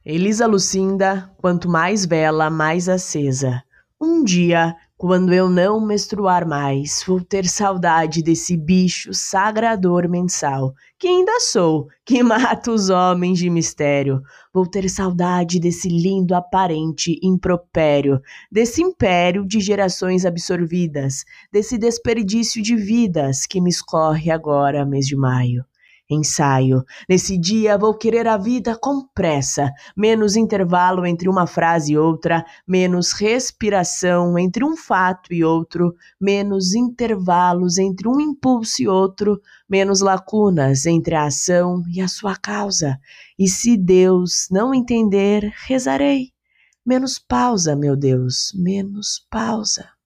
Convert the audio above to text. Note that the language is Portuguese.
Elisa Lucinda, quanto mais vela, mais acesa. Um dia, quando eu não menstruar mais, vou ter saudade desse bicho sagrador mensal, que ainda sou, que mata os homens de mistério. Vou ter saudade desse lindo aparente impropério, desse império de gerações absorvidas, desse desperdício de vidas que me escorre agora, mês de maio. Ensaio. Nesse dia vou querer a vida com pressa, menos intervalo entre uma frase e outra, menos respiração entre um fato e outro, menos intervalos entre um impulso e outro, menos lacunas entre a ação e a sua causa. E se Deus não entender, rezarei. Menos pausa, meu Deus, menos pausa.